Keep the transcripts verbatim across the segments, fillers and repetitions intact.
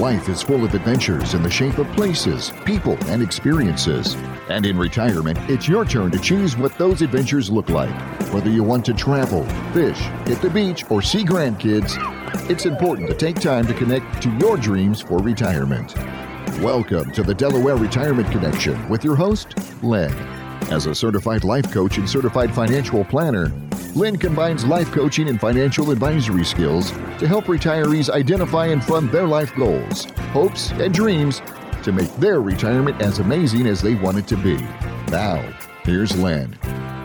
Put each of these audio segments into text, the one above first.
Life is full of adventures in the shape of places, people, and experiences. And in retirement, it's your turn to choose what those adventures look like. Whether you want to travel, fish, hit the beach, or see grandkids, it's important to take time to connect to your dreams for retirement. Welcome to the Delaware Retirement Connection with your host, Len. As a certified life coach and certified financial planner, Len combines life coaching and financial advisory skills to help retirees identify and fund their life goals, hopes, and dreams to make their retirement as amazing as they want it to be. Now, here's Len.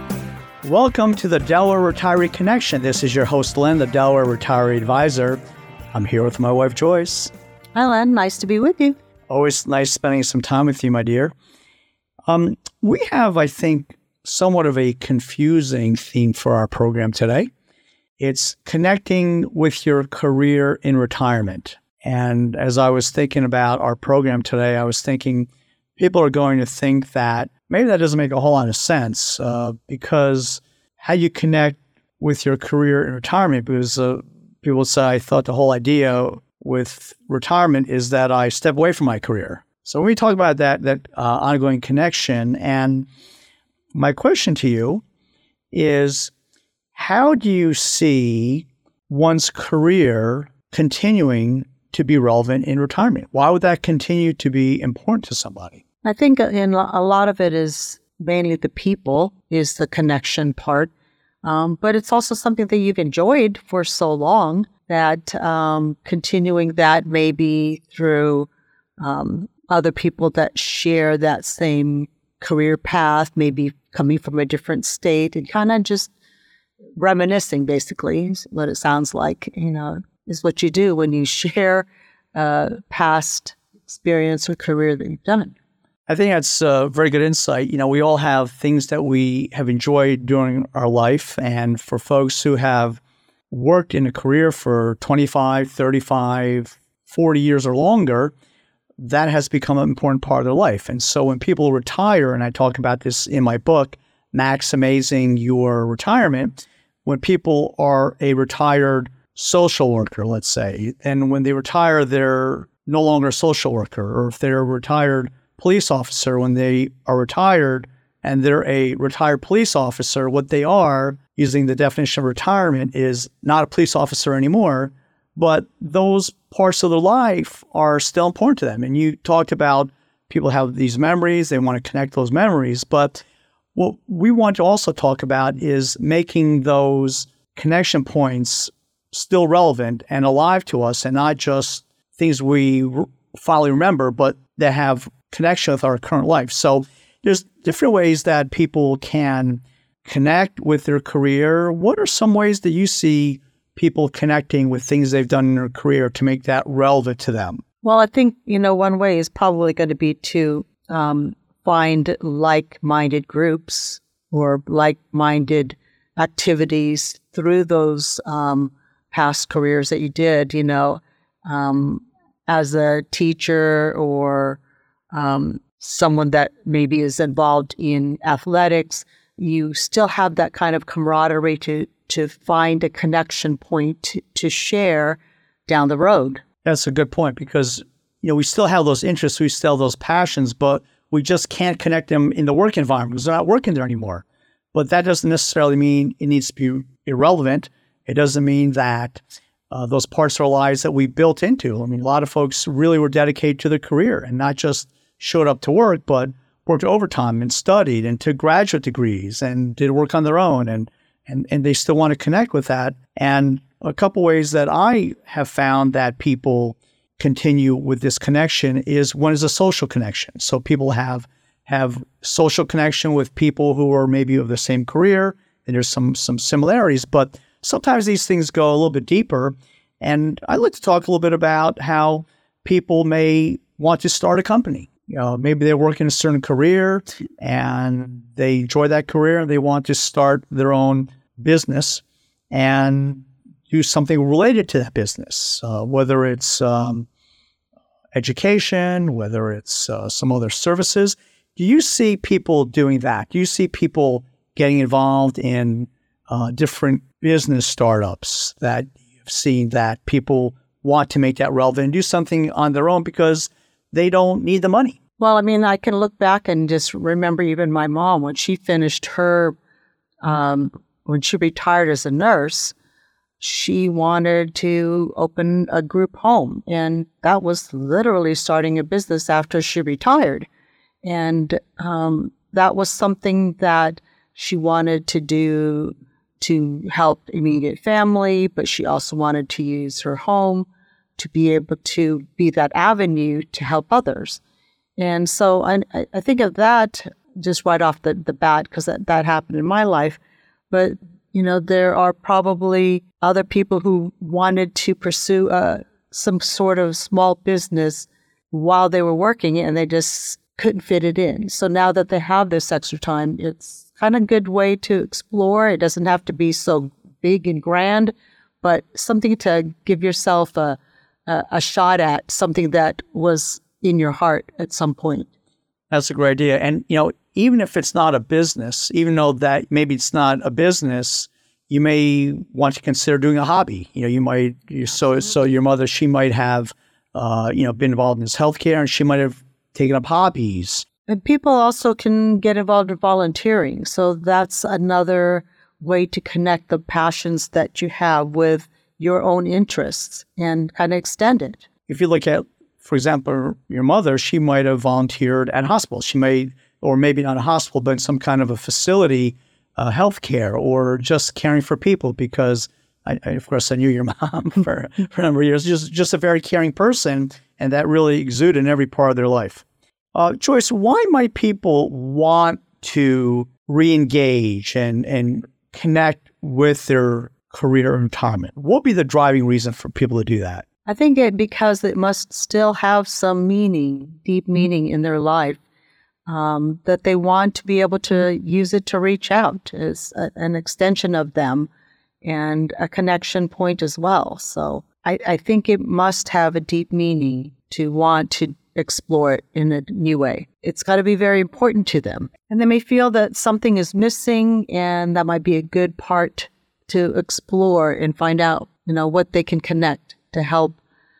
Welcome to the Delaware Retiree Connection. This is your host, Len, the Delaware Retiree Advisor. I'm here with my wife, Joyce. Hi, Len. Nice to be with you. Always nice spending some time with you, my dear. Um, we have, I think, somewhat of a confusing theme for our program today. It's connecting with your career in retirement. And as I was thinking about our program today, I was thinking people are going to think that maybe that doesn't make a whole lot of sense uh, because how you connect with your career in retirement, because uh, people say, I thought the whole idea with retirement is that I step away from my career. So when we talk about that, that uh, ongoing connection, and my question to you is, how do you see one's career continuing to be relevant in retirement? Why would that continue to be important to somebody? I think in a lot of it is mainly the people is the connection part, um, but it's also something that you've enjoyed for so long that um, continuing that maybe through um, other people that share that same career path, maybe coming from a different state, and kind of just reminiscing, basically, is what it sounds like, you know, is what you do when you share uh, past experience or career that you've done. I think that's a very good insight. You know, we all have things that we have enjoyed during our life, and for folks who have worked in a career for twenty-five, thirty-five, forty years or longer, that has become an important part of their life. And so when people retire, and I talk about this in my book, Maximizing Your Retirement, when people are a retired social worker, let's say, and when they retire, they're no longer a social worker, or if they're a retired police officer, when they are retired and they're a retired police officer, what they are, using the definition of retirement, is not a police officer anymore, but those parts of their life are still important to them. And you talked about people have these memories, they want to connect those memories. But what we want to also talk about is making those connection points still relevant and alive to us, and not just things we r- finally remember, but that have connection with our current life. So there's different ways that people can connect with their career. What are some ways that you see people connecting with things they've done in their career to make that relevant to them? Well, I think, you know, one way is probably going to be to um, find like-minded groups or like-minded activities through those um, past careers that you did, you know, um, as a teacher or um, someone that maybe is involved in athletics. You still have that kind of camaraderie to to find a connection point to, to share down the road. That's a good point, because, you know, we still have those interests, we still have those passions, but we just can't connect them in the work environment because they're not working there anymore. But that doesn't necessarily mean it needs to be irrelevant. It doesn't mean that uh, those parts of our lives that we built into. I mean, a lot of folks really were dedicated to their career and not just showed up to work, but worked overtime and studied and took graduate degrees and did work on their own, and And, and they still want to connect with that. And a couple ways that I have found that people continue with this connection is, one is a social connection. So people have have social connection with people who are maybe of the same career, and there's some some similarities, but sometimes these things go a little bit deeper. And I'd like to talk a little bit about how people may want to start a company. You know, maybe they work in a certain career and they enjoy that career and they want to start their own business and do something related to that business, uh, whether it's um, education, whether it's uh, some other services. Do you see people doing that? Do you see people getting involved in uh, different business startups that you've seen that people want to make that relevant and do something on their own because they don't need the money. Well, I mean, I can look back and just remember even my mom, when she finished her, um, when she retired as a nurse, she wanted to open a group home. And that was literally starting a business after she retired. And um, that was something that she wanted to do to help immediate family, but she also wanted to use her home to be able to be that avenue to help others. And so I, I think of that just right off the, the bat, because that, that happened in my life. But, you know, there are probably other people who wanted to pursue uh, some sort of small business while they were working, and they just couldn't fit it in. So now that they have this extra time, it's kind of a good way to explore. It doesn't have to be so big and grand, but something to give yourself a, a, a shot at, something that was in your heart at some point. That's a great idea. And, you know, even if it's not a business, even though that maybe it's not a business, you may want to consider doing a hobby. You know, you might, you so so your mother, she might have, uh, you know, been involved in this healthcare, and she might have taken up hobbies. And people also can get involved in volunteering. So that's another way to connect the passions that you have with your own interests and kind of extend it. If you look at, for example, your mother, she might have volunteered at a hospital. She may, or maybe not a hospital, but in some kind of a facility, uh, healthcare, or just caring for people, because I, I, of course, I knew your mom for, for a number of years. Just, just a very caring person, and that really exuded in every part of their life. Uh, Joyce, why might people want to re-engage and, and connect with their career in retirement? What would be the driving reason for people to do that? I think it because it must still have some meaning, deep meaning in their life, um, that they want to be able to use it to reach out as a, an extension of them and a connection point as well. So I, I think it must have a deep meaning to want to explore it in a new way. It's got to be very important to them. And they may feel that something is missing, and that might be a good part to explore and find out, you know, what they can connect to help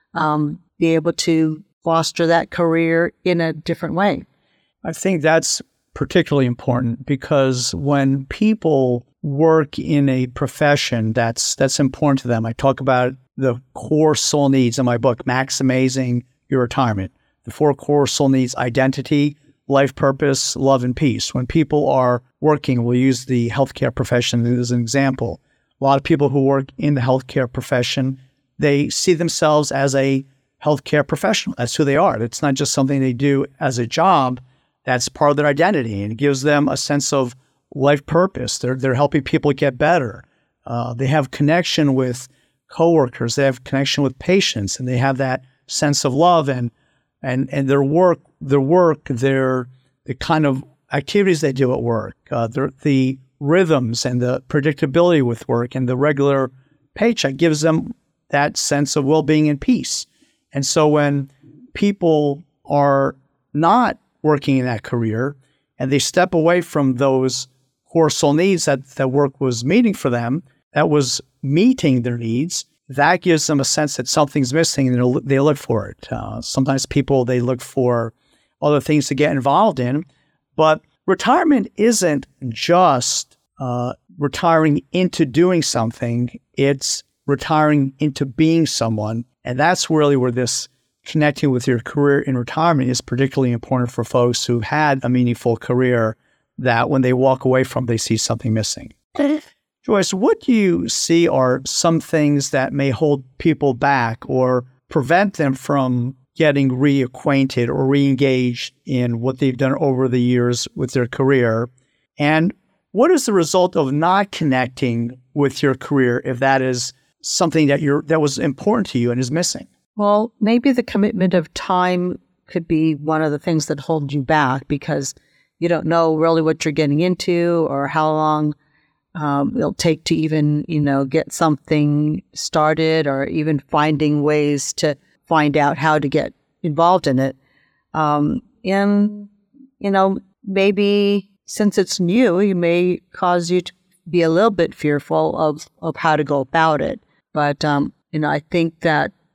um, be able to foster that career in a different way. I think that's particularly important, because when people work in a profession that's that's important to them, I talk about the core soul needs in my book, Maximizing Your Retirement. The four core soul needs: identity, life purpose, love, and peace. When people are working, we'll use the healthcare profession as an example. A lot of people who work in the healthcare profession, they see themselves as a healthcare professional. That's who they are. It's not just something they do as a job. That's part of their identity, and it gives them a sense of life purpose. They're they're helping people get better. Uh, they have connection with coworkers. They have connection with patients, and they have that sense of love. And and and their work, their work, their the kind of activities they do at work, uh, the the rhythms and the predictability with work, and the regular paycheck gives them that sense of well-being and peace. And so when people are not working in that career and they step away from those core soul needs that that work was meeting for them, that was meeting their needs, that gives them a sense that something's missing, and they look for it. Uh, sometimes people, they look for other things to get involved in, but retirement isn't just uh, retiring into doing something. It's retiring into being someone. And that's really where this connecting with your career in retirement is particularly important for folks who've had a meaningful career that when they walk away from, they see something missing. Joyce, what do you see are some things that may hold people back or prevent them from getting reacquainted or re-engaged in what they've done over the years with their career? And what is the result of not connecting with your career if that is something that you're that was important to you and is missing? Well, maybe the commitment of time could be one of the things that hold you back, because you don't know really what you're getting into or how long um, it'll take to even, you know, get something started, or even finding ways to find out how to get involved in it. Um, and, you know, maybe since it's new, it may cause you to be a little bit fearful of, of how to go about it. But, um, you know, I think that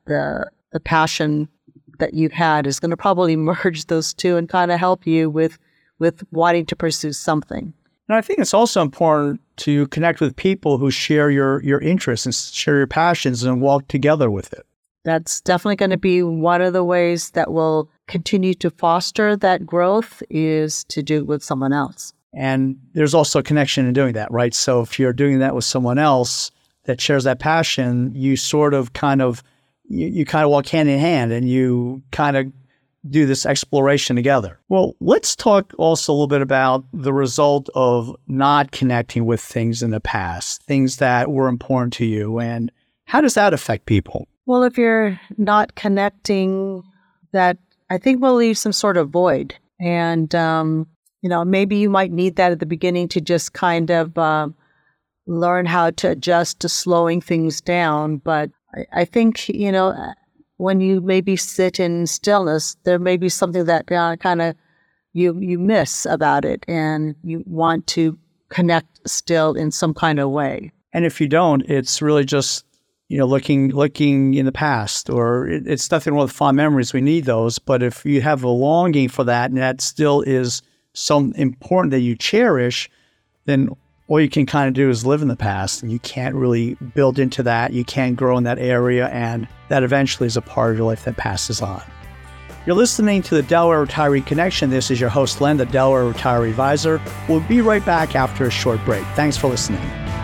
the the passion that you've had is going to probably merge those two and kind of help you with with wanting to pursue something. And I think it's also important to connect with people who share your your interests and share your passions and walk together with it. That's definitely going to be one of the ways that will continue to foster that growth, is to do it with someone else. And there's also a connection in doing that, right? So if you're doing that with someone else that shares that passion, you sort of kind of, you, you kind of walk hand in hand and you kind of do this exploration together. Well, let's talk also a little bit about the result of not connecting with things in the past, things that were important to you, and how does that affect people? Well, if you're not connecting, that I think will leave some sort of void. And, um, you know, maybe you might need that at the beginning to just kind of uh, learn how to adjust to slowing things down. But I, I think, you know, when you maybe sit in stillness, there may be something that uh, kind of you you miss about it, and you want to connect still in some kind of way. And if you don't, it's really just, you know, looking looking in the past, or it, it's nothing wrong with fond memories. We need those. But if you have a longing for that, and that still is so important that you cherish, then all you can kind of do is live in the past, and you can't really build into that. You can't grow in that area, and that eventually is a part of your life that passes on. You're listening to the Delaware Retiree Connection. This is your host, Len, the Delaware Retiree Advisor. We'll be right back after a short break. Thanks for listening.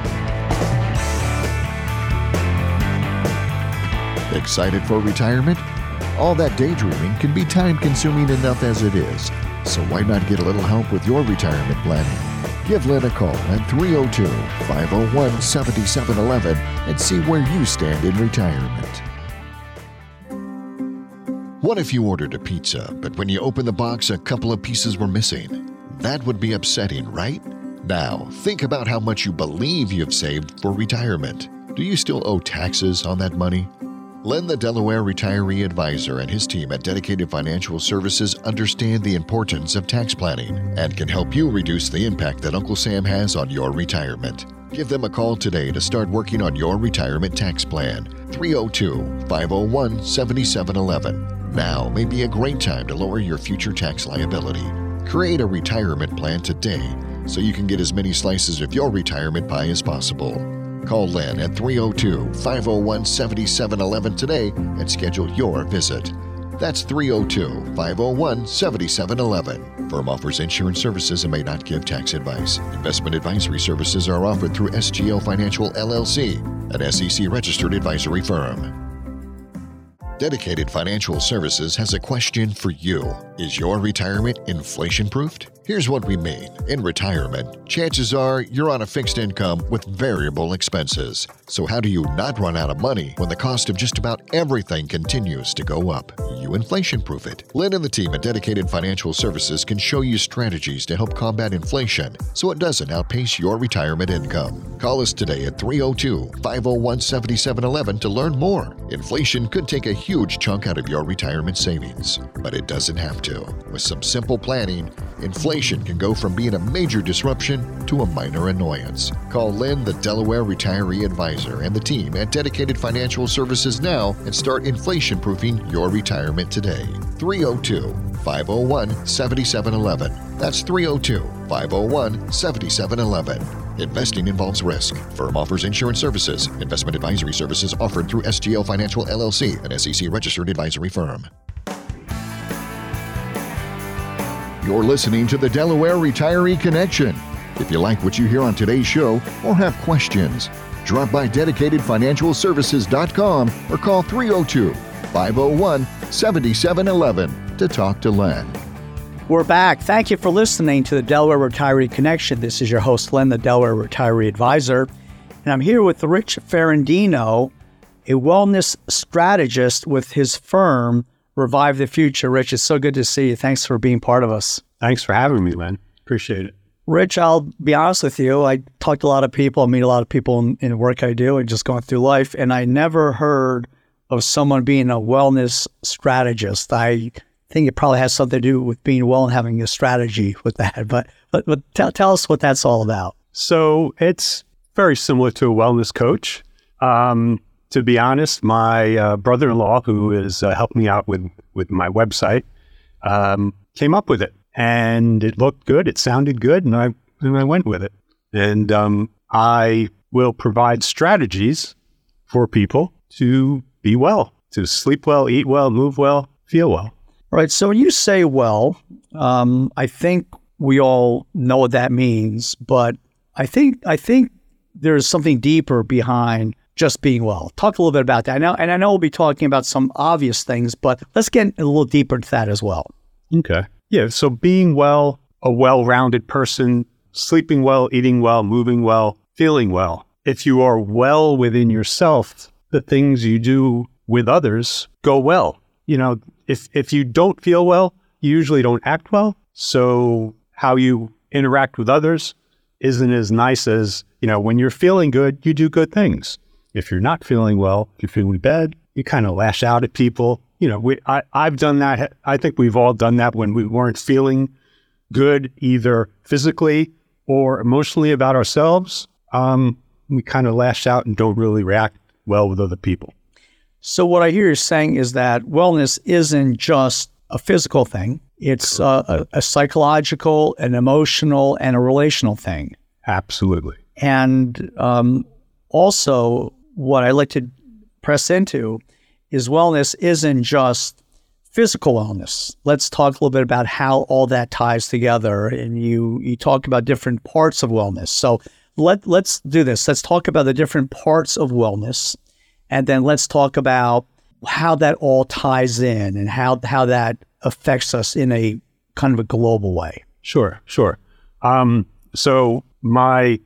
Excited for retirement? All that daydreaming can be time-consuming enough as it is. So why not get a little help with your retirement planning? Give Len a call at three oh two, five oh one, seven seven one one and see where you stand in retirement. What if you ordered a pizza, but when you opened the box, a couple of pieces were missing? That would be upsetting, right? Now, think about how much you believe you've saved for retirement. Do you still owe taxes on that money? Len, the Delaware Retiree Advisor, and his team at Dedicated Financial Services understand the importance of tax planning and can help you reduce the impact that Uncle Sam has on your retirement. Give them a call today to start working on your retirement tax plan. three oh two, five oh one, seven seven one one. Now may be a great time to lower your future tax liability. Create a retirement plan today so you can get as many slices of your retirement pie as possible. Call Len at three oh two, five oh one, seven seven one one today and schedule your visit. That's three oh two, five oh one, seven seven one one. Firm offers insurance services and may not give tax advice. Investment advisory services are offered through S G O Financial L L C, an S E C-registered advisory firm. Dedicated Financial Services has a question for you. Is your retirement inflation-proofed? Here's what we mean. In retirement, chances are you're on a fixed income with variable expenses. So how do you not run out of money when the cost of just about everything continues to go up? You inflation-proof it. Len and the team at Dedicated Financial Services can show you strategies to help combat inflation so it doesn't outpace your retirement income. Call us today at three oh two, five oh one, seven seven one one to learn more. Inflation could take a huge chunk out of your retirement savings, but it doesn't have to. With some simple planning, inflation can go from being a major disruption to a minor annoyance. Call Len, the Delaware Retiree Advisor, and the team at Dedicated Financial Services now and start inflation-proofing your retirement today. three oh two, five oh one, seven seven one one. That's three oh two, five oh one, seven seven one one. Investing involves risk. Firm offers insurance services. Investment advisory services offered through S G O Financial L L C, an S E C-registered advisory firm. You're listening to the Delaware Retiree Connection. If you like what you hear on today's show or have questions, drop by dedicated financial services dot com or call three oh two, five oh one, seven seven one one to talk to Len. We're back. Thank you for listening to the Delaware Retiree Connection. This is your host, Len, the Delaware Retiree Advisor. And I'm here with Rich Ferrandino, a wellness strategist with his firm, Revive the Future. Rich, it's so good to see you. Thanks for being part of us. Thanks for having me, Len. Appreciate it. Rich, I'll be honest with you. I talk to a lot of people. I meet a lot of people in, in the work I do and just going through life. And I never heard of someone being a wellness strategist. I think it probably has something to do with being well and having a strategy with that. But but, but tell, tell us what that's all about. So it's very similar to a wellness coach. Um, to be honest, my uh, brother-in-law, who is uh, helping me out with, with my website, um, came up with it. And it looked good. It sounded good. And I, and I went with it. And um, I will provide strategies for people to be well, to sleep well, eat well, move well, feel well. All right. So when you say well, um, I think we all know what that means, but I think I think there's something deeper behind just being well. Talk a little bit about that. I know, and I know we'll be talking about some obvious things, but let's get a little deeper into that as well. Okay. Yeah. So being well, a well-rounded person, sleeping well, eating well, moving well, feeling well. If you are well within yourself, the things you do with others go well. You know, if if you don't feel well, you usually don't act well. So how you interact with others isn't as nice as, you know, when you're feeling good, you do good things. If you're not feeling well, if you're feeling bad, you kind of lash out at people. You know, we I, I've done that. I think we've all done that when we weren't feeling good, either physically or emotionally about ourselves. Um, we kind of lash out and don't really react well with other people. So what I hear you saying is that wellness isn't just a physical thing. It's a, a, a psychological, an emotional, and a relational thing. Absolutely. And um, also, what I like to press into is wellness isn't just physical wellness. Let's talk a little bit about how all that ties together. And you you talk about different parts of wellness. So let, let's do this. Let's talk about the different parts of wellness. And then let's talk about how that all ties in and how how that affects us in a kind of a global way. Sure, sure. Um, so my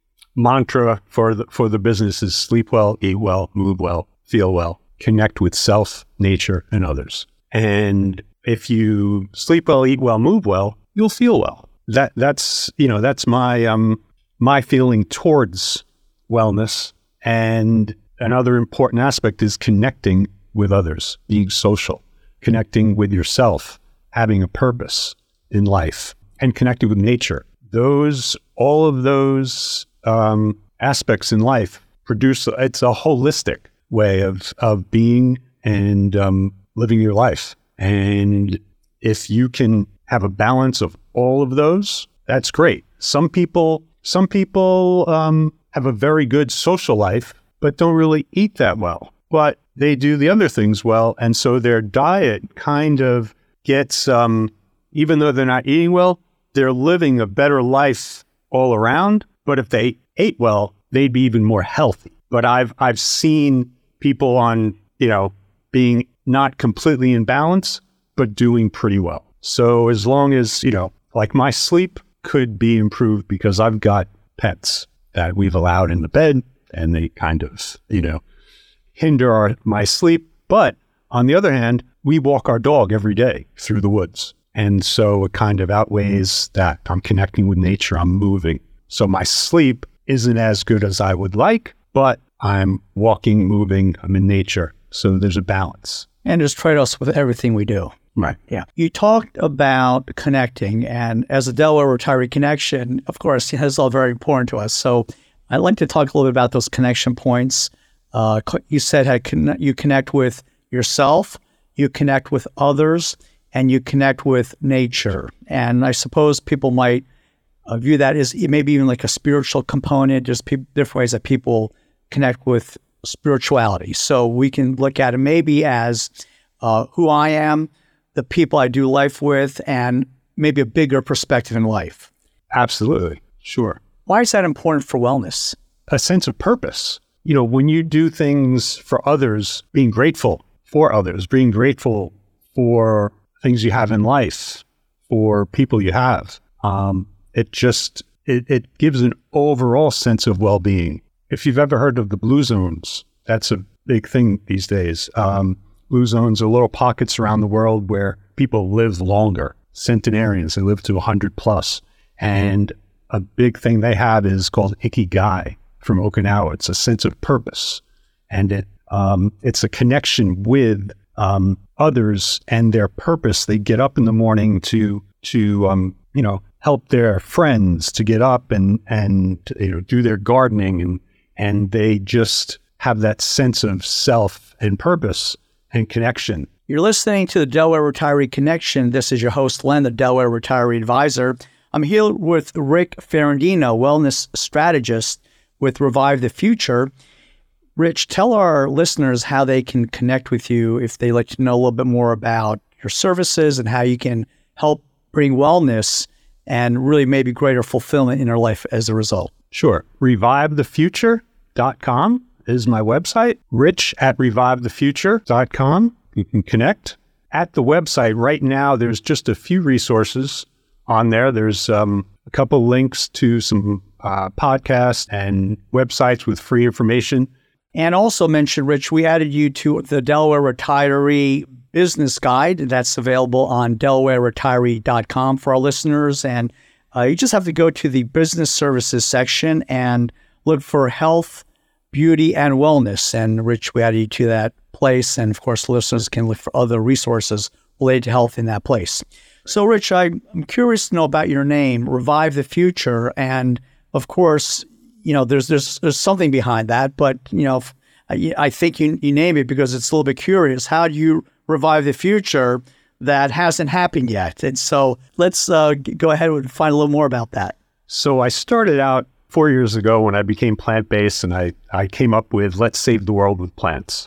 mantra for the, for the business is sleep well, eat well, move well, feel well, connect with self, nature, and others. And if you sleep well, eat well, move well, you'll feel well. That that's you know that's my um my feeling towards wellness. And another important aspect is connecting with others, being social, connecting with yourself, having a purpose in life, and connecting with nature. Those, all of those um, aspects in life produce, it's a holistic way of, of being and um, living your life. And if you can have a balance of all of those, that's great. Some people, some people um, have a very good social life, but don't really eat that well. But they do the other things well, and so their diet kind of gets, um, even though they're not eating well, they're living a better life all around. But if they ate well, they'd be even more healthy. But I've I've seen people on, you know, being not completely in balance, but doing pretty well. So as long as, you know, like my sleep could be improved because I've got pets that we've allowed in the bed, and they kind of, you know, hinder our, my sleep. But on the other hand, we walk our dog every day through the woods. And so it kind of outweighs that. I'm connecting with nature, I'm moving. So my sleep isn't as good as I would like, but I'm walking, moving, I'm in nature. So there's a balance. And there's trade-offs with everything we do. Right. Yeah. You talked about connecting, and as a Delaware retiree connection, of course, that's all very important to us. So I'd like to talk a little bit about those connection points. Uh, you said how con- you connect with yourself, you connect with others, and you connect with nature. And I suppose people might uh, view that as maybe even like a spiritual component, just pe- different ways that people connect with spirituality. So we can look at it maybe as uh, who I am, the people I do life with, and maybe a bigger perspective in life. Absolutely. Sure. Why is that important for wellness? A sense of purpose. You know, when you do things for others, being grateful for others, being grateful for things you have in life, for people you have, um, it just, it, it gives an overall sense of well-being. If you've ever heard of the blue zones, that's a big thing these days. Um, blue zones are little pockets around the world where people live longer, centenarians, they live to one hundred plus. And a big thing they have is called Ikigai from Okinawa. It's a sense of purpose. And it um, it's a connection with um, others and their purpose. They get up in the morning to, to um, you know, help their friends to get up and, and you know, do their gardening. And, and they just have that sense of self and purpose and connection. You're listening to the Delaware Retiree Connection. This is your host, Len, the Delaware Retiree Advisor. I'm here with Rick Ferrandino, wellness strategist with Revive the Future. Rich, tell our listeners how they can connect with you if they'd like to know a little bit more about your services and how you can help bring wellness and really maybe greater fulfillment in their life as a result. Sure. revive the future dot com is my website. Rich at revive the future dot com. You can connect. At the website right now, there's just a few resources on there. There's um, a couple links to some uh, podcasts and websites with free information. And also mention, Rich, we added you to the Delaware Retiree Business Guide. That's available on delaware retiree dot com for our listeners. And uh, you just have to go to the business services section and look for health, beauty, and wellness. And Rich, we added you to that place. And of course, listeners can look for other resources related to health in that place. So Rich, I'm curious to know about your name, Revive the Future. And of course, you know, there's there's there's something behind that, but you know, I, I think you you name it because it's a little bit curious. How do you revive the future that hasn't happened yet? And so let's uh, g- go ahead and find a little more about that. So I started out four years ago when I became plant-based, and I I came up with Let's Save the World with Plants.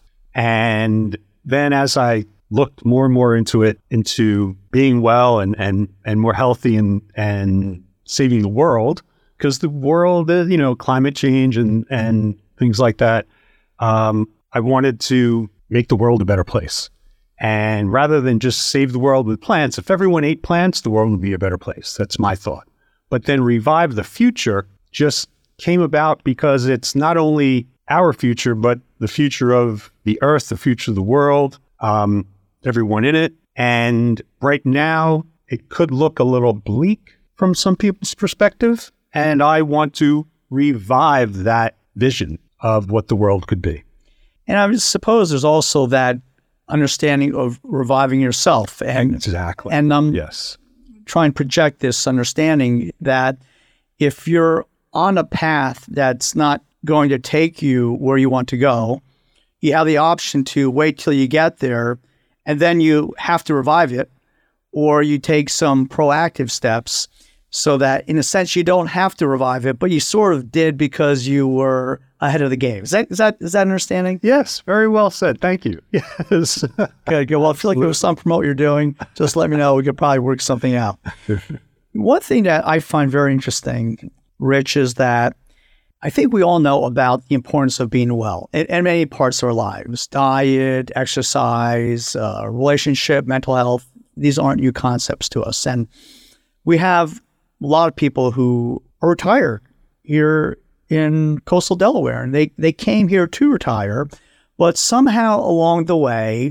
And then as I looked more and more into it, into being well and and and more healthy and and saving the world. Because the world, you know, climate change and, and things like that, um, I wanted to make the world a better place. And rather than just save the world with plants, if everyone ate plants, the world would be a better place. That's my thought. But then Revive the Future just came about because it's not only our future, but the future of the earth, the future of the world, um, everyone in it. And right now, it could look a little bleak from some people's perspective. And I want to revive that vision of what the world could be. And I suppose there's also that understanding of reviving yourself. And, exactly. And um, yes. try and project this understanding that if you're on a path that's not going to take you where you want to go, you have the option to wait till you get there, and then you have to revive it, or you take some proactive steps so that, in a sense, you don't have to revive it, but you sort of did because you were ahead of the game. Is that is that is that understanding? Yes, very well said. Thank you. Yes. Good, good. Well, I feel like there was some promote you're doing. Just let me know. We could probably work something out. One thing that I find very interesting, Rich, is that I think we all know about the importance of being well in, in many parts of our lives. Diet, exercise, uh, relationship, mental health. These aren't new concepts to us. And we have a lot of people who are retired here in coastal Delaware, and they, they came here to retire, but somehow along the way,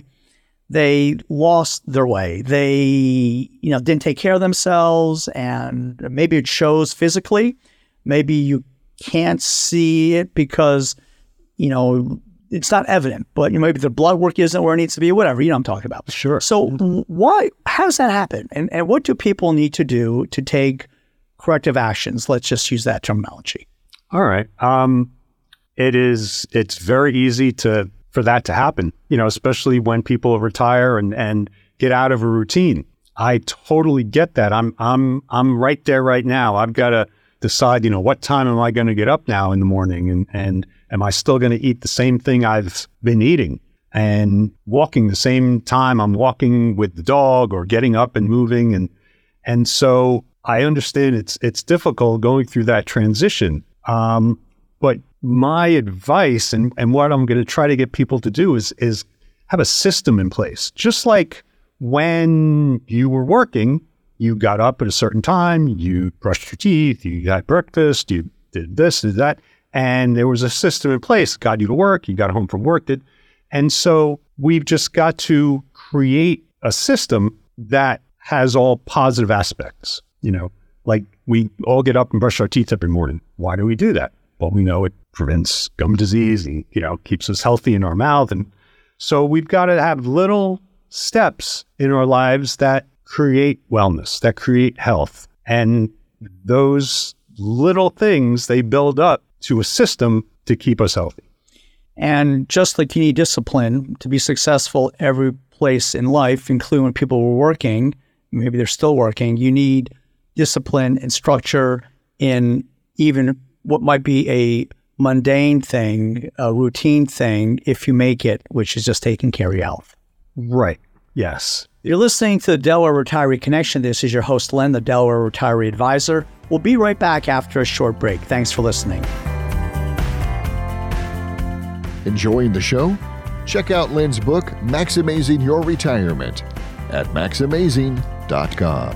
they lost their way. They, you know, didn't take care of themselves, and maybe it shows physically. Maybe you can't see it because, you know, it's not evident, but you know, maybe the blood work isn't where it needs to be, whatever, you know what I'm talking about. Sure. So why, how does that happen? And, and what do people need to do to take corrective actions? Let's just use that terminology. All right. Um, it is, it's very easy to, for that to happen, you know, especially when people retire and, and get out of a routine. I totally get that. I'm, I'm, I'm right there right now. I've got to decide, you know, what time am I going to get up now in the morning? And, and am I still going to eat the same thing I've been eating and walking the same time I'm walking with the dog, or getting up and moving? And, and so I understand it's, it's difficult going through that transition. Um, but my advice and, and what I'm going to try to get people to do is, is have a system in place. Just like when you were working, you got up at a certain time, you brushed your teeth, you got breakfast, you did this, did that, and there was a system in place. Got you to work, you got home from work, did. And so we've just got to create a system that has all positive aspects. You know, like we all get up and brush our teeth every morning. Why do we do that? Well, we know it prevents gum disease and, you know, keeps us healthy in our mouth. And so we've got to have little steps in our lives that create wellness, that create health. And those little things, they build up to a system to keep us healthy. And just like you need discipline to be successful every place in life, including when people were working, maybe they're still working, you need discipline and structure in even what might be a mundane thing, a routine thing, if you make it, which is just taking care of your health. Right. Yes. You're listening to the Delaware Retiree Connection. This is your host, Len, the Delaware Retiree Advisor. We'll be right back after a short break. Thanks for listening. Enjoying the show? Check out Len's book, Maximizing Your Retirement, at max amazing dot com.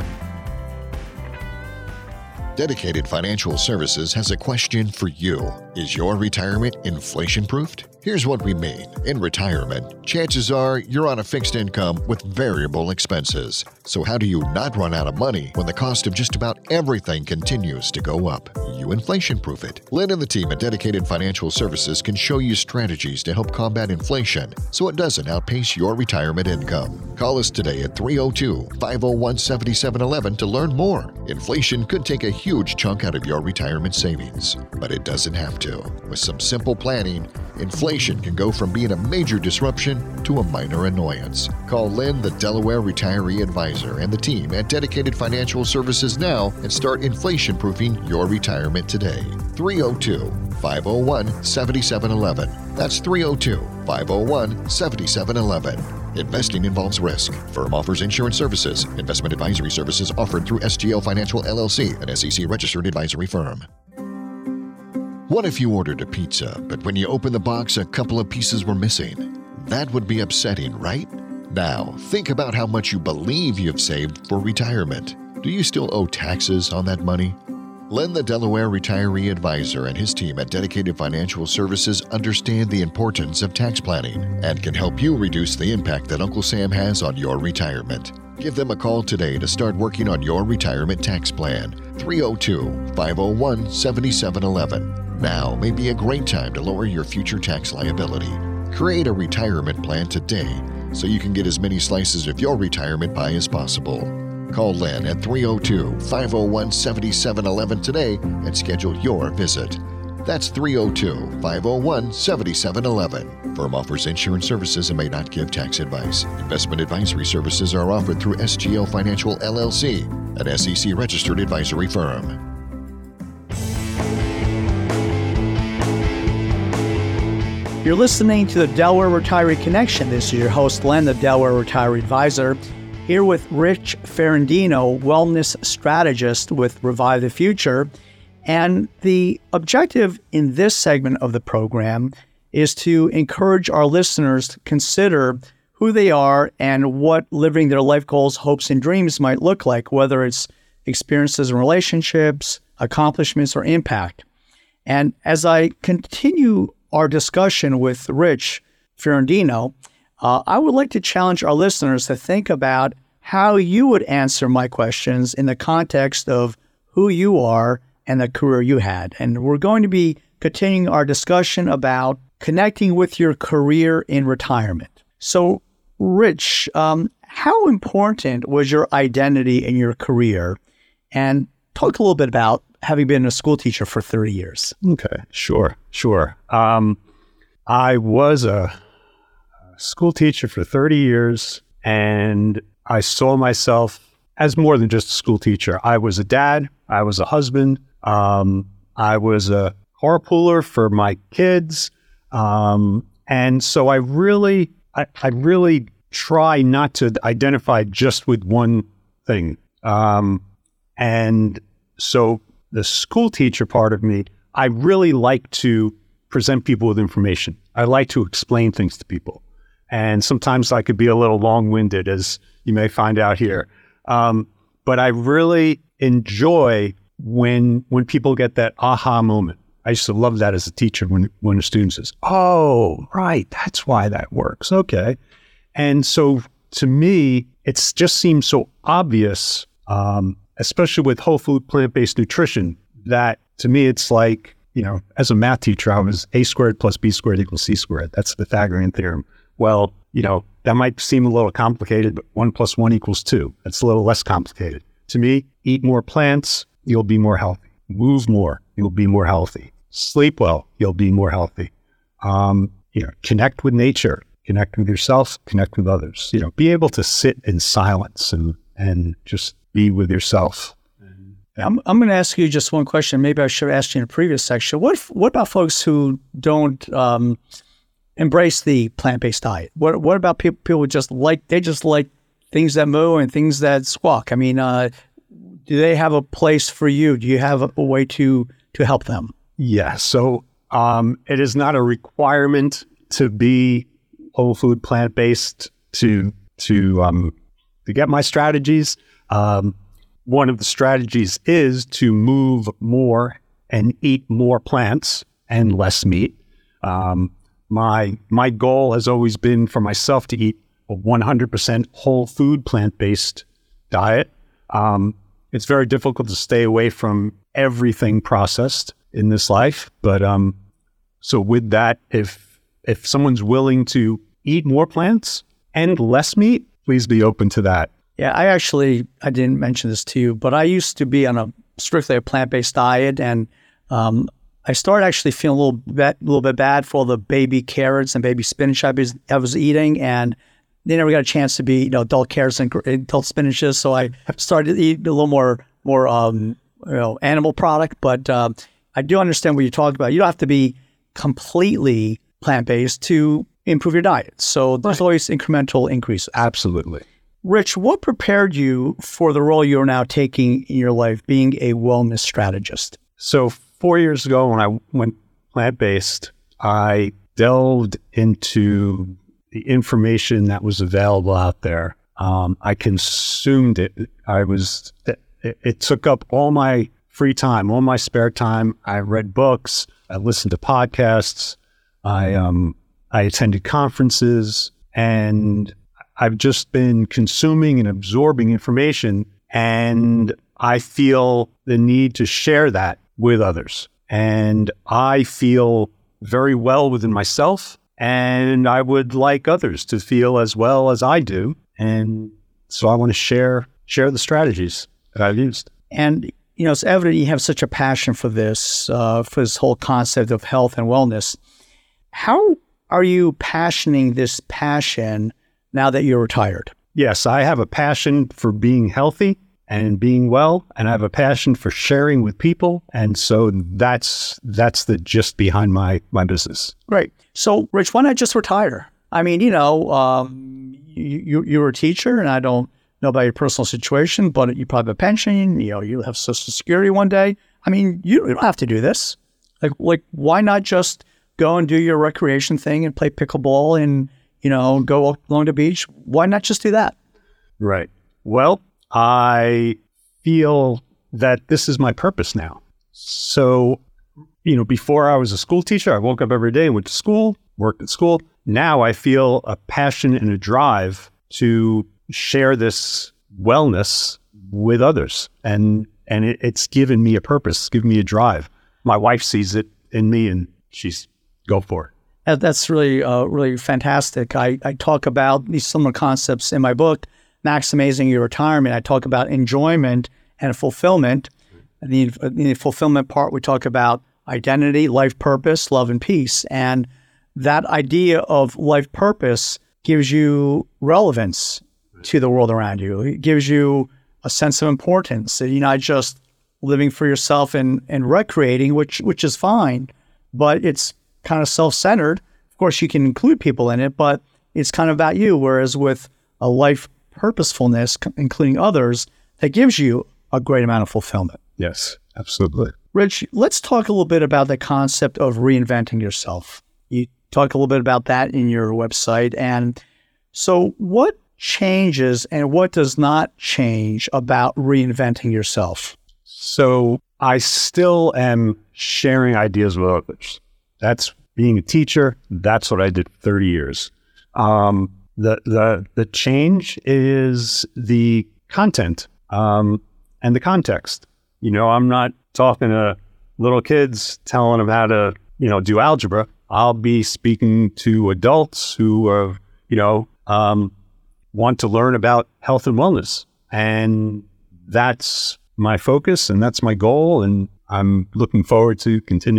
Dedicated Financial Services has a question for you. Is your retirement inflation-proofed? Here's what we mean. In retirement, chances are you're on a fixed income with variable expenses. So how do you not run out of money when the cost of just about everything continues to go up? You inflation-proof it. Len and the team at Dedicated Financial Services can show you strategies to help combat inflation so it doesn't outpace your retirement income. Call us today at three oh two, five oh one, seven seven one one to learn more. Inflation could take a huge chunk out of your retirement savings, but it doesn't have to. With some simple planning, inflation can go from being a major disruption to a minor annoyance. Call Len, the Delaware Retiree Advisor, and the team at Dedicated Financial Services now and start inflation-proofing your retirement today. three oh two, five oh one, seven seven one one. That's three oh two, five oh one, seven seven one one. Investing involves risk. Firm offers insurance services. Investment advisory services offered through S G L Financial L L C, an S E C-registered advisory firm. What if you ordered a pizza, but when you opened the box, a couple of pieces were missing? That would be upsetting, right? Now, think about how much you believe you've saved for retirement. Do you still owe taxes on that money? Len, the Delaware Retiree Advisor, and his team at Dedicated Financial Services understand the importance of tax planning and can help you reduce the impact that Uncle Sam has on your retirement. Give them a call today to start working on your retirement tax plan. three oh two, five oh one, seven seven one one. Now may be a great time to lower your future tax liability. Create a retirement plan today so you can get as many slices of your retirement pie as possible. Call Len at three oh two, five oh one, seven seven one one today and schedule your visit. That's three oh two, five oh one, seven seven one one. Firm offers insurance services and may not give tax advice. Investment advisory services are offered through S G L Financial L L C, an S E C-registered advisory firm. You're listening to the Delaware Retiree Connection. This is your host, Len, the Delaware Retiree Advisor, here with Rich Ferrandino, wellness strategist with Revive the Future. And the objective in this segment of the program is to encourage our listeners to consider who they are and what living their life goals, hopes, and dreams might look like, whether it's experiences and relationships, accomplishments, or impact. And as I continue our discussion with Rich Ferrandino, uh, I would like to challenge our listeners to think about how you would answer my questions in the context of who you are and the career you had. And we're going to be continuing our discussion about connecting with your career in retirement. So, Rich, um, how important was your identity in your career? And talk a little bit about having been a school teacher for thirty years. Okay, sure, sure. Um, I was a school teacher for thirty years, and I saw myself as more than just a school teacher. I was a dad, I was a husband, um, I was a carpooler for my kids, um, and so I really, I, I really try not to identify just with one thing. Um, and so the school teacher part of me, I really like to present people with information. I like to explain things to people. And sometimes I could be a little long-winded, as you may find out here. Um, but I really enjoy when when people get that aha moment. I used to love that as a teacher when, when a student says, oh, right, that's why that works. Okay. And so to me, it just seems so obvious, um, especially with whole food, plant-based nutrition, that to me, it's like, you know, as a math teacher, I was a squared plus b squared equals c squared. That's the Pythagorean theorem. Well, you know, that might seem a little complicated, but one plus one equals two. That's a little less complicated. To me, eat more plants, you'll be more healthy. Move more, you'll be more healthy. Sleep well, you'll be more healthy. Um, you know, connect with nature, connect with yourself, connect with others. You know, be able to sit in silence and and just be with yourself. I'm I'm going to ask you just one question. Maybe I should have asked you in a previous section. What what about folks who don't um, embrace the plant-based diet? What what about people people who just like they just like things that moo and things that squawk? I mean, uh, do they have a place for you? Do you have a, a way to to help them? Yeah. So um, it is not a requirement to be whole food plant-based to to um, to get my strategies. Um, One of the strategies is to move more and eat more plants and less meat. Um, my my goal has always been for myself to eat a one hundred percent whole food plant-based diet. Um, it's very difficult to stay away from everything processed in this life. But um, so with that, if if someone's willing to eat more plants and less meat, please be open to that. Yeah, I actually, I didn't mention this to you, but I used to be on a strictly a plant-based diet, and um, I started actually feeling a little bit, a little bit bad for all the baby carrots and baby spinach I was, I was eating, and they never got a chance to be, you know, adult carrots and adult spinaches, so I started to eat a little more, more, um, you know, animal product. But uh, I do understand what you're talking about. You don't have to be completely plant-based to improve your diet. So there's Right. always incremental increases. Absolutely. Rich, what prepared you for the role you're now taking in your life, being a wellness strategist? So four years ago when I went plant-based, I delved into the information that was available out there. Um, I consumed it. I was, it, it took up all my free time, all my spare time. I read books. I listened to podcasts. I, um, I attended conferences, and I've just been consuming and absorbing information, and I feel the need to share that with others. And I feel very well within myself, and I would like others to feel as well as I do. And so I want to share share the strategies that I've used. And, you know, it's evident you have such a passion for this, uh, for this whole concept of health and wellness. How are you passioning this passion now that you're retired? Yes, I have a passion for being healthy and being well, and I have a passion for sharing with people. And so that's that's the gist behind my, my business. Great. So, Rich, why not just retire? I mean, you know, um, you, you, you're a teacher, and I don't know about your personal situation, but you probably have a pension, you know, you have Social Security one day. I mean, you don't have to do this. Like, like, why not just go and do your recreation thing and play pickleball and, you know, go along the beach? Why not just do that? Right. Well, I feel that this is my purpose now. So, you know, before I was a school teacher, I woke up every day and went to school, worked at school. Now I feel a passion and a drive to share this wellness with others. And and it, it's given me a purpose, it's given me a drive. My wife sees it in me, and she's go for it. That- That's really, uh, really fantastic. I, I talk about these similar concepts in my book, Maximizing Your Retirement. I talk about enjoyment and fulfillment. And the, in the fulfillment part, we talk about identity, life purpose, love, and peace. And that idea of life purpose gives you relevance to the world around you. It gives you a sense of importance. You're not just living for yourself and, and recreating, which which is fine, but it's kind of self-centered. Of course, you can include people in it, but it's kind of about you. Whereas with a life purposefulness, c- including others, that gives you a great amount of fulfillment. Yes, absolutely. Rich, let's talk a little bit about the concept of reinventing yourself. You talk a little bit about that in your website. And so what changes and what does not change about reinventing yourself? So I still am sharing ideas with others. That's being a teacher. That's what I did for thirty years. Um, the the the change is the content um, and the context. You know, I'm not talking to little kids telling them how to, you know, do algebra. I'll be speaking to adults who are, you know, um, want to learn about health and wellness, and that's my focus, and that's my goal, and I'm looking forward to continuing it.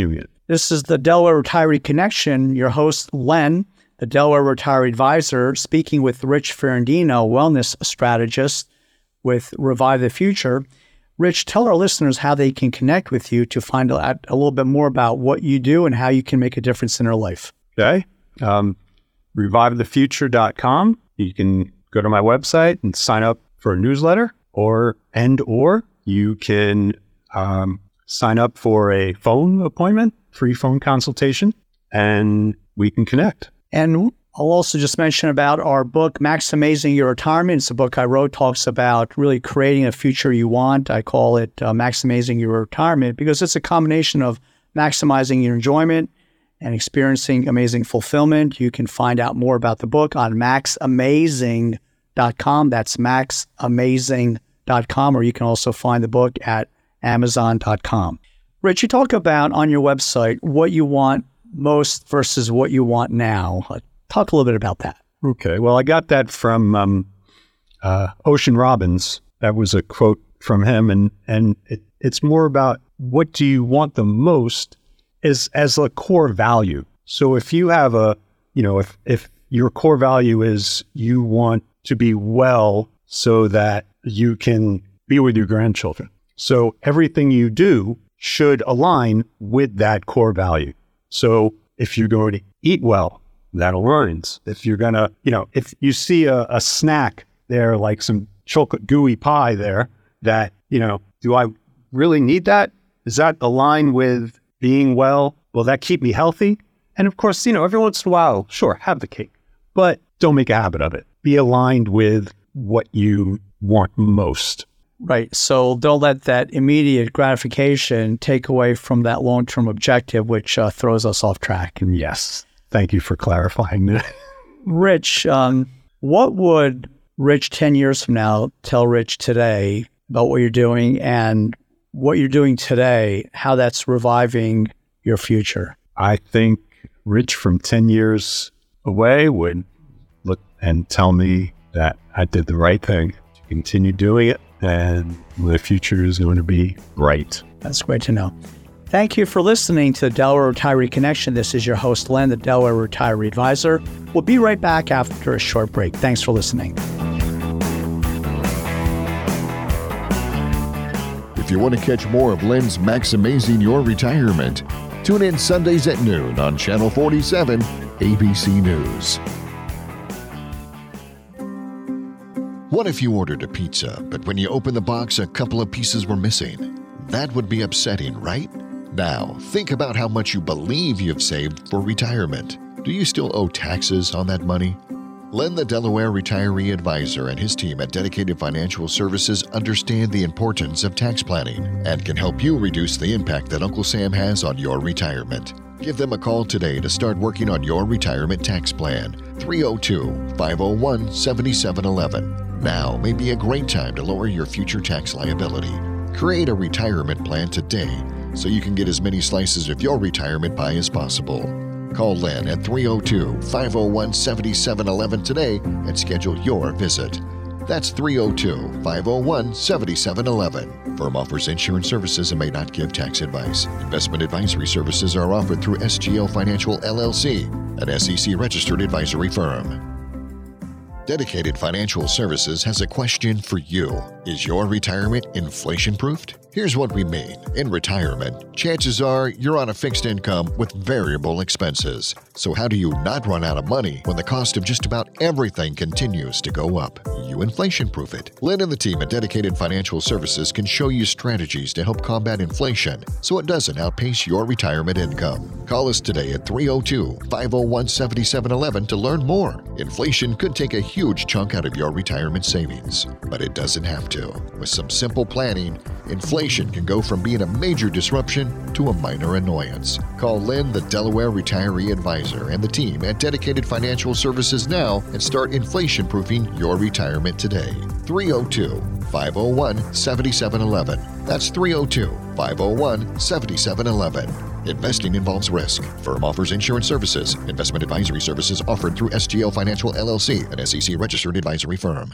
This is the Delaware Retiree Connection. Your host, Len, the Delaware Retiree Advisor, speaking with Rich Ferrandino, wellness strategist with Revive the Future. Rich, tell our listeners how they can connect with you to find out a little bit more about what you do and how you can make a difference in their life. Okay. Um, revive the future dot com. You can go to my website and sign up for a newsletter, or and or you can um, sign up for a phone appointment, free phone consultation, and we can connect. And I'll also just mention about our book, Maximizing Your Retirement. It's a book I wrote, talks about really creating a future you want. I call it uh, Maximizing Your Retirement because it's a combination of maximizing your enjoyment and experiencing amazing fulfillment. You can find out more about the book on max amazing dot com. That's max amazing dot com, or you can also find the book at amazon dot com. Rich, you talk about on your website what you want most versus what you want now. Talk a little bit about that. Okay. Well, I got that from um, uh, Ocean Robbins. That was a quote from him. And, and it, it's more about what do you want the most as, as a core value. So if you have a, you know, if, if your core value is you want to be well so that you can be with your grandchildren. So everything you do should align with that core value. So if you're going to eat well, that aligns. If you're going to, you know, if you see a, a snack there, like some chocolate gooey pie there, that, you know, do I really need that? Does that align with being well? Will that keep me healthy? And of course, you know, every once in a while, sure, have the cake, but don't make a habit of it. Be aligned with what you want most. Right. So don't let that immediate gratification take away from that long-term objective, which uh, throws us off track. And yes, thank you for clarifying that. Rich, um, what would Rich ten years from now tell Rich today about what you're doing and what you're doing today, how that's reviving your future? I think Rich from ten years away would look and tell me that I did the right thing to continue doing it, and the future is going to be bright. That's great to know. Thank you for listening to the Delaware Retiree Connection. This is your host, Len, the Delaware Retiree Advisor. We'll be right back after a short break. Thanks for listening. If you want to catch more of Len's Maximizing Your Retirement, tune in Sundays at noon on Channel forty-seven, A B C News. What if you ordered a pizza, but when you opened the box, a couple of pieces were missing? That would be upsetting, right? Now, think about how much you believe you've saved for retirement. Do you still owe taxes on that money? Len, the Delaware Retiree Advisor, and his team at Dedicated Financial Services understand the importance of tax planning and can help you reduce the impact that Uncle Sam has on your retirement. Give them a call today to start working on your retirement tax plan. three oh two, five oh one, seven seven one one. Now may be a great time to lower your future tax liability. Create a retirement plan today so you can get as many slices of your retirement pie as possible. Call Len at three oh two, five oh one, seven seven one one today and schedule your visit. That's three oh two, five oh one, seven seven one one. Firm offers insurance services and may not give tax advice. Investment advisory services are offered through S G L Financial L L C, an S E C-registered advisory firm. Dedicated Financial Services has a question for you. Is your retirement inflation-proofed? Here's what we mean. In retirement, chances are you're on a fixed income with variable expenses. So how do you not run out of money when the cost of just about everything continues to go up? You inflation-proof it. Lynn and the team at Dedicated Financial Services can show you strategies to help combat inflation so it doesn't outpace your retirement income. Call us today at three oh two, five oh one, seven seven one one to learn more. Inflation could take a huge chunk out of your retirement savings, but it doesn't have to. With some simple planning, inflation can go from being a major disruption to a minor annoyance. Call Lynn, the Delaware Retiree Advisor, and the team at Dedicated Financial Services now and start inflation-proofing your retirement today. three oh two, five oh one, seven seven one one. That's three oh two, five oh one, seven seven one one. Investing involves risk. Firm offers insurance services. Investment advisory services offered through S G L Financial L L C, an S E C-registered advisory firm.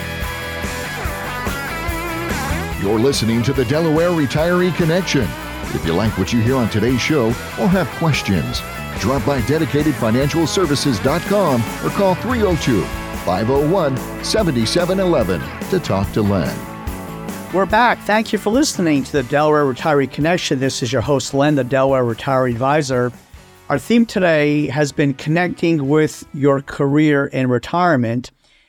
You're listening to the Delaware Retiree Connection. If you like what you hear on today's show or have questions, drop by dedicated financial services dot com or call three oh two, five oh one, seven seven one one to talk to Len. We're back. Thank you for listening to the Delaware Retiree Connection. This is your host, Len, the Delaware Retiree Advisor. Our theme today has been connecting with your career in retirement.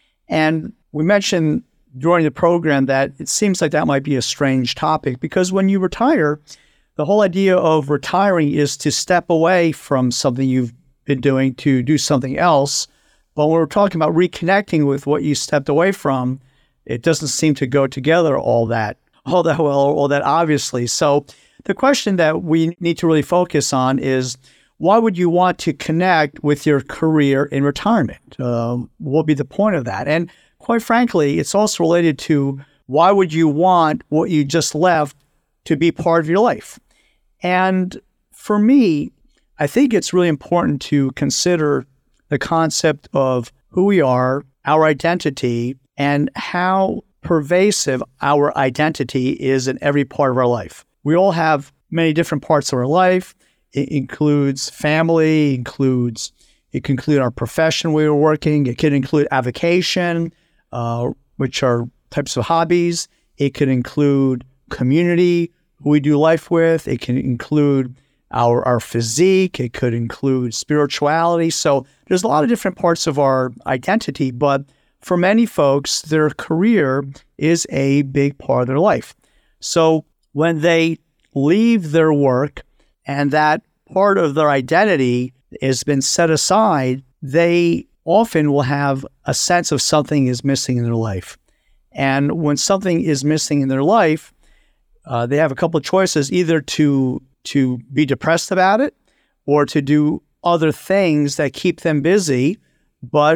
And we mentioned during the program that it seems like that might be a strange topic because when you retire, the whole idea of retiring is to step away from something you've been doing to do something else. But when we're talking about reconnecting with what you stepped away from, it doesn't seem to go together all that, all that well, all that obviously. So the question that we need to really focus on is, why would you want to connect with your career in retirement? Um, what would be the point of that? And quite frankly, it's also related to why would you want what you just left to be part of your life? And for me, I think it's really important to consider the concept of who we are, our identity, and how pervasive our identity is in every part of our life. We all have many different parts of our life. It includes family, includes it can include our profession where we're working. It can include avocation, uh, which are types of hobbies. It could include community, who we do life with. It can include our our physique. It could include spirituality. So there's a lot of different parts of our identity, but for many folks, their career is a big part of their life. So when they leave their work and that part of their identity has been set aside, they often will have a sense of something is missing in their life. And when something is missing in their life, uh, they have a couple of choices, either to, to be depressed about it or to do other things that keep them busy, but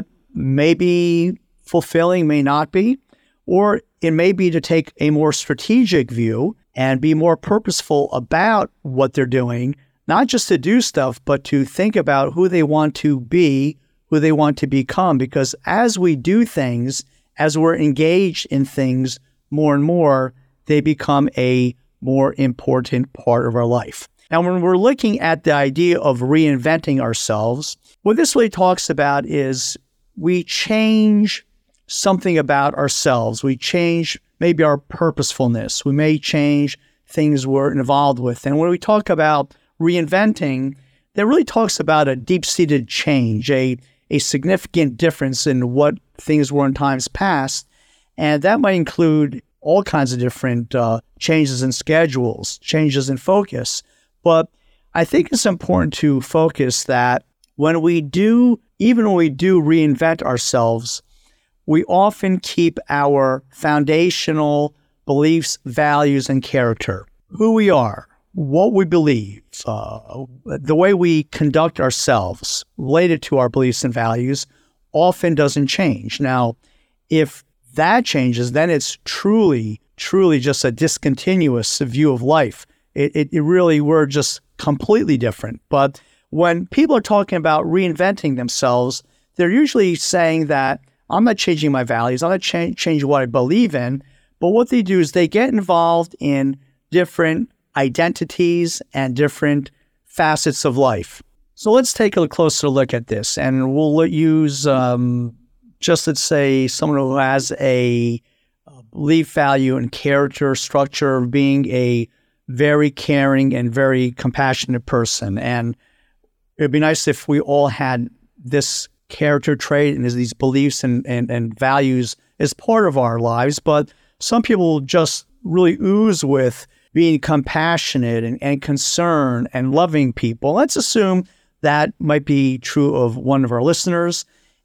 maybe fulfilling, may not be, or it may be to take a more strategic view and be more purposeful about what they're doing, not just to do stuff, but to think about who they want to be, who they want to become. Because as we do things, as we're engaged in things more and more, they become a more important part of our life. Now, when we're looking at the idea of reinventing ourselves, what this really talks about is we change something about ourselves. We change maybe our purposefulness. We may change things we're involved with. And when we talk about reinventing, that really talks about a deep-seated change, a, a significant difference in what things were in times past. And that might include all kinds of different uh, changes in schedules, changes in focus. But I think it's important to focus that when we do, even when we do reinvent ourselves, we often keep our foundational beliefs, values, and character, who we are, what we believe, uh, the way we conduct ourselves related to our beliefs and values often doesn't change. Now, if that changes, then it's truly, truly just a discontinuous view of life. It, it, it really, we're just completely different. But when people are talking about reinventing themselves, they're usually saying that I'm not changing my values, I'm not cha- changing what I believe in, but what they do is they get involved in different identities and different facets of life. So let's take a closer look at this, and we'll use um, just let's say someone who has a, a belief, value, and character structure of being a very caring and very compassionate person. And it'd be nice if we all had this character trait and these beliefs and, and, and values as part of our lives. But some people just really ooze with being compassionate and, and concerned and loving people. Let's assume that might be true of one of our listeners.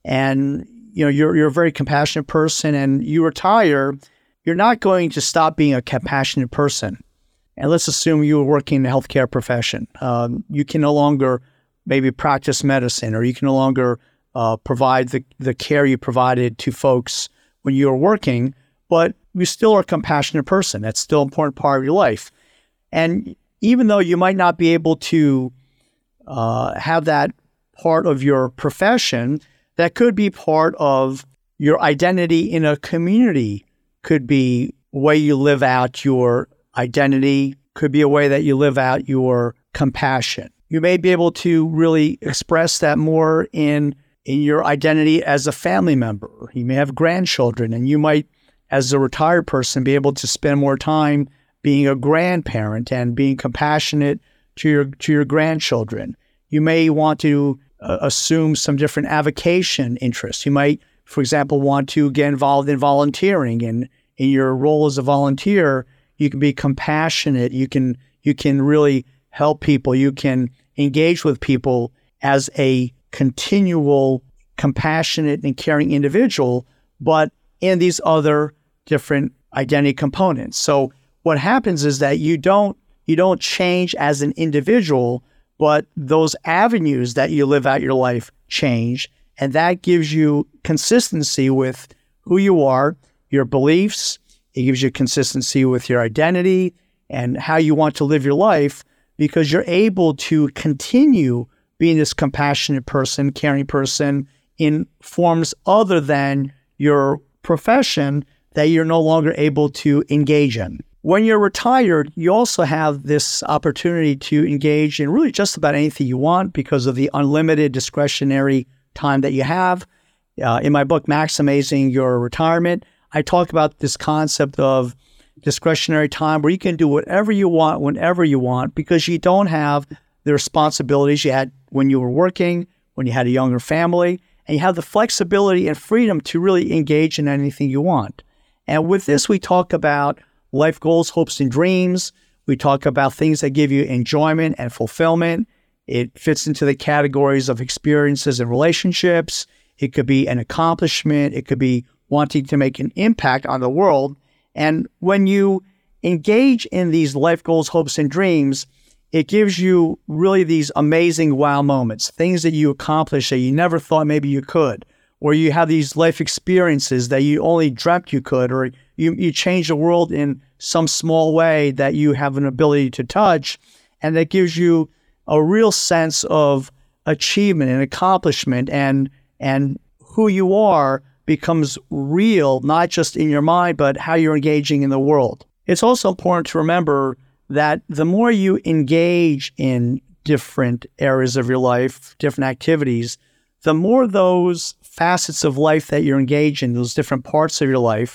And you know, you're you're a very compassionate person and you retire, you're not going to stop being a compassionate person. And let's assume you were working in the healthcare profession. Um, you can no longer maybe practice medicine, or you can no longer uh, provide the, the care you provided to folks when you were working, but you still are a compassionate person. That's still an important part of your life. And even though you might not be able to uh, have that part of your profession, that could be part of your identity in a community, could be the way you live out your identity could be a way that you live out your compassion. You may be able to really express that more in, in your identity as a family member. You may have grandchildren, and you might, as a retired person, be able to spend more time being a grandparent and being compassionate to your to your grandchildren. You may want to uh, assume some different avocation interests. You might, for example, want to get involved in volunteering, and in your role as a volunteer, you can be compassionate. You can you can really help people. You can engage with people as a continual, compassionate and caring individual, but in these other different identity components. So what happens is that you don't you don't change as an individual, but those avenues that you live out your life change, and that gives you consistency with who you are, your beliefs. It gives you consistency with your identity and how you want to live your life, because you're able to continue being this compassionate person, caring person in forms other than your profession that you're no longer able to engage in. When you're retired, you also have this opportunity to engage in really just about anything you want because of the unlimited discretionary time that you have. Uh, in my book, Maximizing Your Retirement, I talk about this concept of discretionary time where you can do whatever you want, whenever you want, because you don't have the responsibilities you had when you were working, when you had a younger family, and you have the flexibility and freedom to really engage in anything you want. And with this, we talk about life goals, hopes, and dreams. We talk about things that give you enjoyment and fulfillment. It fits into the categories of experiences and relationships. It could be an accomplishment. It could be wanting to make an impact on the world. And when you engage in these life goals, hopes, and dreams, it gives you really these amazing wow moments, things that you accomplish that you never thought maybe you could, or you have these life experiences that you only dreamt you could, or you, you change the world in some small way that you have an ability to touch, and that gives you a real sense of achievement and accomplishment, and and who you are becomes real, not just in your mind, but how you're engaging in the world. It's also important to remember that the more you engage in different areas of your life, different activities, the more those facets of life that you're engaged in, those different parts of your life,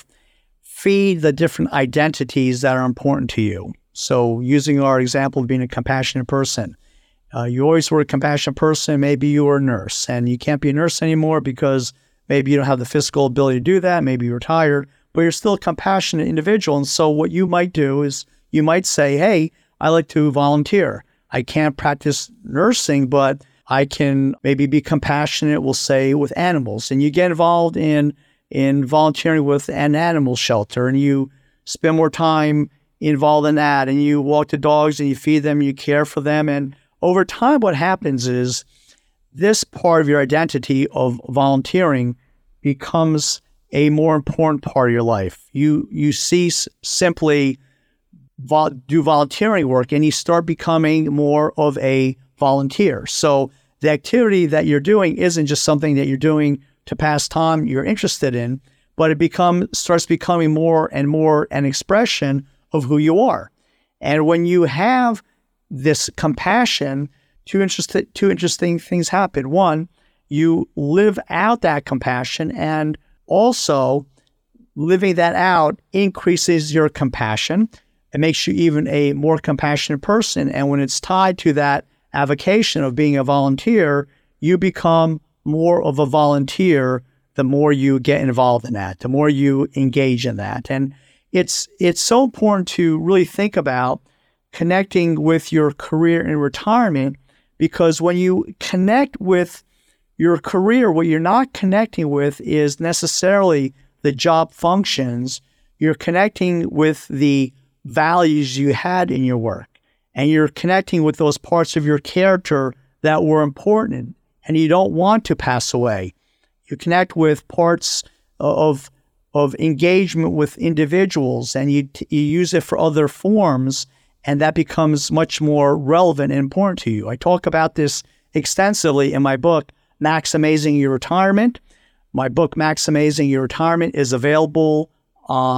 feed the different identities that are important to you. So using our example of being a compassionate person, uh, you always were a compassionate person, maybe you were a nurse, and you can't be a nurse anymore because maybe you don't have the physical ability to do that, maybe you're retired, but you're still a compassionate individual. And so what you might do is you might say, hey, I like to volunteer. I can't practice nursing, but I can maybe be compassionate, we'll say, with animals. And you get involved in in volunteering with an animal shelter, and you spend more time involved in that, and you walk the dogs and you feed them, you care for them. And over time, what happens is this part of your identity of volunteering becomes a more important part of your life. You you cease simply vol- do volunteering work, and you start becoming more of a volunteer. So the activity that you're doing isn't just something that you're doing to pass time you're interested in, but it become starts becoming more and more an expression of who you are. And when you have this compassion, two interesting two interesting things happen. One, you live out that compassion, and also living that out increases your compassion. It makes you even a more compassionate person. And when it's tied to that avocation of being a volunteer, you become more of a volunteer the more you get involved in that, the more you engage in that. And it's it's so important to really think about connecting with your career in retirement, because when you connect with your career, what you're not connecting with is necessarily the job functions. You're connecting with the values you had in your work, and you're connecting with those parts of your character that were important and you don't want to pass away. You connect with parts of of engagement with individuals, and you you use it for other forms, and that becomes much more relevant and important to you. I talk about this extensively in my book, Maximizing Your Retirement. My book, Maximizing Your Retirement, is available on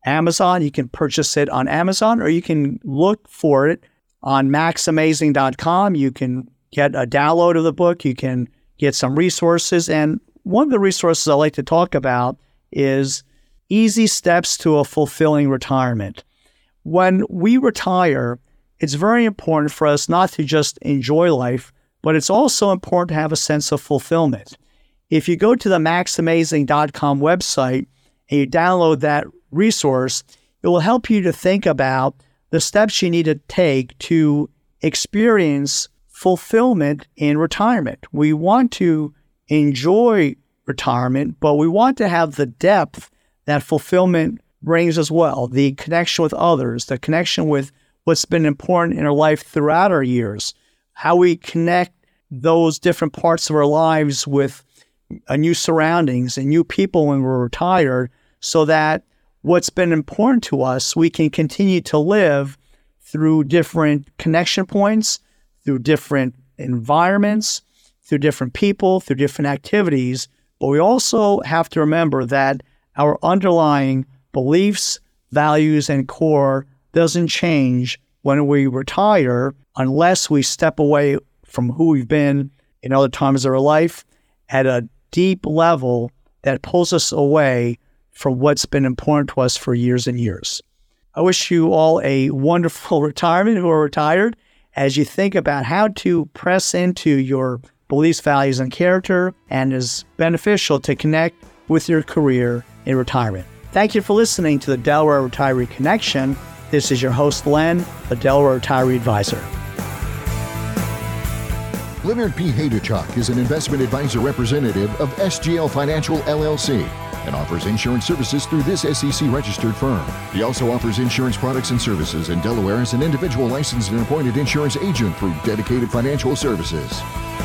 Amazon. You can purchase it on Amazon, or you can look for it on max amazing dot com. You can get a download of the book. You can get some resources. And one of the resources I like to talk about is Easy Steps to a Fulfilling Retirement. When we retire, it's very important for us not to just enjoy life, but it's also important to have a sense of fulfillment. If you go to the max amazing dot com website and you download that resource, it will help you to think about the steps you need to take to experience fulfillment in retirement. We want to enjoy retirement, but we want to have the depth that fulfillment brings as well. The connection with others, the connection with what's been important in our life throughout our years, how we connect those different parts of our lives with a new surroundings and new people when we're retired, so that what's been important to us, we can continue to live through different connection points, through different environments, through different people, through different activities. But we also have to remember that our underlying beliefs, values, and core doesn't change when we retire unless we step away from who we've been in other times of our life at a deep level that pulls us away from what's been important to us for years and years. I wish you all a wonderful retirement who are retired as you think about how to press into your beliefs, values, and character, and is beneficial to connect with your career in retirement. Thank you for listening to the Delaware Retiree Connection. This is your host, Len, the Delaware Retiree Advisor. Leonard P. Hayduchuk is an investment advisor representative of S G L Financial, L L C, and offers insurance services through this S E C-registered firm. He also offers insurance products and services in Delaware as an individual licensed and appointed insurance agent through Dedicated Financial Services.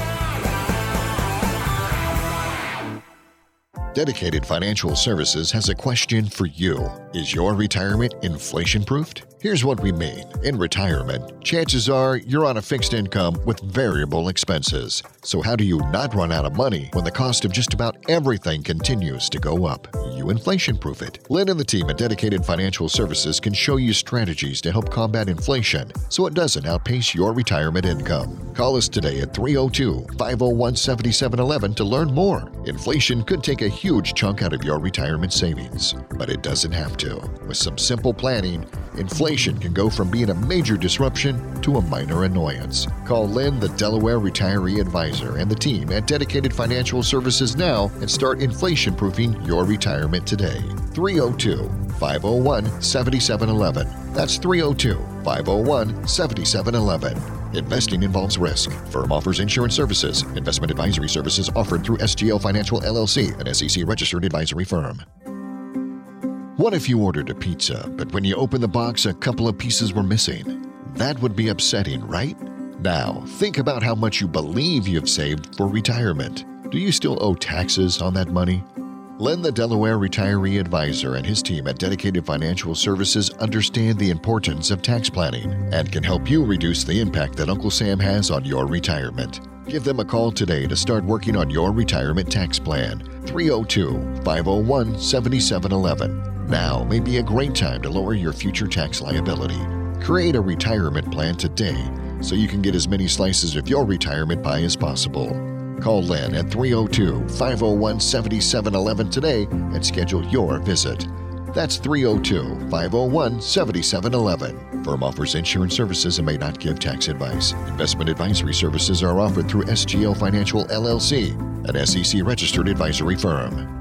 Dedicated Financial Services has a question for you. Is your retirement inflation-proofed? Here's what we mean. In retirement, chances are you're on a fixed income with variable expenses. So how do you not run out of money when the cost of just about everything continues to go up? You inflation-proof it. Lynn and the team at Dedicated Financial Services can show you strategies to help combat inflation so it doesn't outpace your retirement income. Call us today at three oh two, five oh one, seven seven one one to learn more. Inflation could take a huge chunk out of your retirement savings, but it doesn't have to. With some simple planning, inflation can go from being a major disruption to a minor annoyance. Call Lynn, the Delaware Retiree Advisor, and the team at Dedicated Financial Services now and start inflation-proofing your retirement today. three oh two, five oh one, seven seven one one. That's three oh two, five oh one, seven seven one one. Investing involves risk. Firm offers insurance services. Investment advisory services offered through S G L Financial, L L C, an S E C-registered advisory firm. What if you ordered a pizza, but when you opened the box, a couple of pieces were missing? That would be upsetting, right? Now, think about how much you believe you've saved for retirement. Do you still owe taxes on that money? Len, the Delaware Retiree Advisor, and his team at Dedicated Financial Services understand the importance of tax planning and can help you reduce the impact that Uncle Sam has on your retirement. Give them a call today to start working on your retirement tax plan. three oh two, five oh one, seven seven one one. Now may be a great time to lower your future tax liability. Create a retirement plan today so you can get as many slices of your retirement pie as possible. Call Len at three oh two, five oh one, seven seven one one today and schedule your visit. That's three oh two, five oh one, seven seven one one. Firm offers insurance services and may not give tax advice. Investment advisory services are offered through S G L Financial, L L C, an S E C-registered advisory firm.